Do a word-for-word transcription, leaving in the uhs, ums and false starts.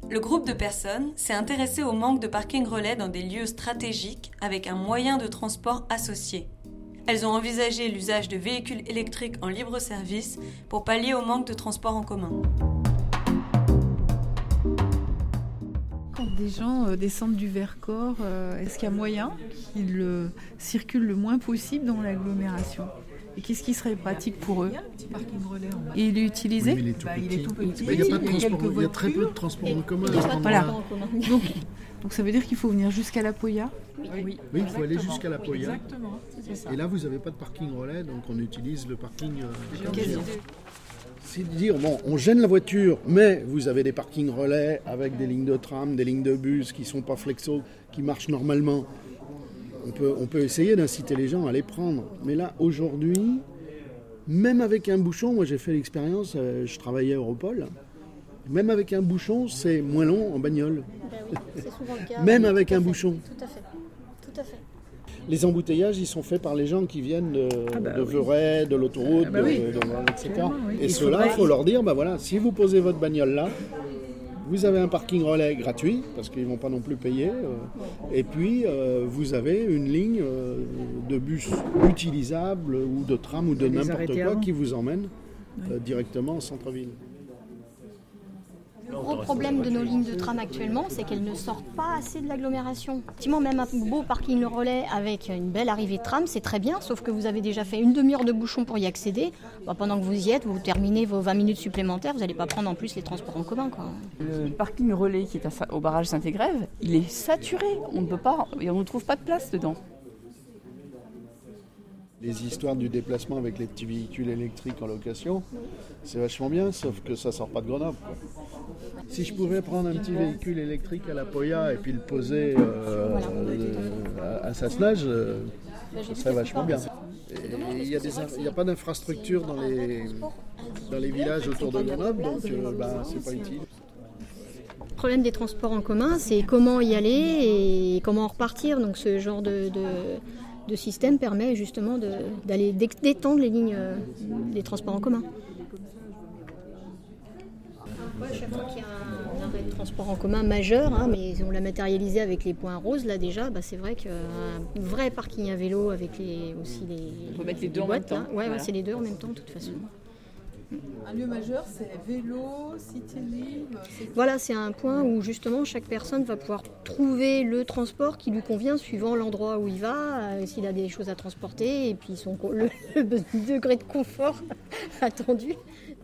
Le groupe de personnes s'est intéressé au manque de parking relais dans des lieux stratégiques avec un moyen de transport associé. Elles ont envisagé l'usage de véhicules électriques en libre service pour pallier au manque de transport en commun. Quand des gens euh, descendent du Vercors, euh, est-ce qu'il y a moyen qu'ils euh, circulent le moins possible dans l'agglomération ? Et qu'est-ce qui serait pratique pour eux ? Il y a le petit parking relais en bas. Et il est utilisé ? Oui, il est tout Bah, petit. il est tout petit. Mais il y a, pas de Il y a transport, quelques il y a très peu de voitures. transport en commun. Il y a pas de Voilà. transport en commun. donc, donc ça veut dire qu'il faut venir jusqu'à la Poya ? Oui, Oui, il faut aller exactement. jusqu'à la Poya. Exactement, c'est ça. Et là, vous n'avez pas de parking relais, donc on utilise le parking. Euh, Quasi géant. deux. C'est de dire, bon, on gêne la voiture, mais vous avez des parkings relais avec des lignes de tram, des lignes de bus qui ne sont pas flexo, qui marchent normalement. On peut, on peut essayer d'inciter les gens à les prendre. Mais là, aujourd'hui, même avec un bouchon, moi j'ai fait l'expérience, euh, je travaillais à Europol, même avec un bouchon, c'est moins long en bagnole. Ben oui, c'est souvent le cas. Même Oui, avec tout à un fait. bouchon. Tout à fait. Tout à fait. Les embouteillages, ils sont faits par les gens qui viennent de, Ah bah de oui. Voray, de l'autoroute, Ah bah de- oui. de- de- et cetera. oui. Et Il ceux-là, il faudrait- faut leur dire, bah voilà, si vous posez votre bagnole là, vous avez un parking relais gratuit, parce qu'ils ne vont pas non plus payer, euh, et puis euh, vous avez une ligne euh, de bus utilisable, ou de tram, ou de Les n'importe arrêter quoi, avant. qui vous emmène euh, directement au centre-ville. Le gros problème de nos lignes de tram actuellement, c'est qu'elles ne sortent pas assez de l'agglomération. Effectivement, même un beau parking relais avec une belle arrivée de tram, c'est très bien, sauf que vous avez déjà fait une demi-heure de bouchon pour y accéder. Bah, pendant que vous y êtes, vous terminez vos vingt minutes supplémentaires, vous n'allez pas prendre en plus les transports en commun, quoi. Le parking relais qui est à Sa- au barrage Saint-Égrève, il est saturé. On ne peut pas, et on ne trouve pas de place dedans. Les histoires du déplacement avec les petits véhicules électriques en location, c'est vachement bien, sauf que ça sort pas de Grenoble, quoi. Si je pouvais prendre un petit véhicule électrique à la Poya et puis le poser euh, Voilà. euh, à, à Sassenage, euh, ça serait vachement bien. Et il n'y a, des in- il y a pas d'infrastructure dans les, dans les villages autour de Grenoble, donc euh, bah, c'est pas utile. Le problème des transports en commun, c'est comment y aller et comment en repartir. Donc ce genre de, de, de système permet justement de, d'aller d'é- d'étendre les lignes euh, des transports en commun. Ouais, chaque fois qu'il y a un arrêt de transport en commun majeur, hein, mais on l'a matérialisé avec les points roses, là déjà, bah, c'est vrai qu'un vrai parking à vélo avec les, aussi les, On peut mettre les deux en boîtes, même là. temps. Ouais, ouais, Voilà. c'est les deux en même temps de toute façon. Un lieu majeur, c'est vélo, city libre. c'est- Voilà, c'est un point où justement chaque personne va pouvoir trouver le transport qui lui convient suivant l'endroit où il va, euh, s'il a des choses à transporter et puis son, co- le, le degré de confort attendu.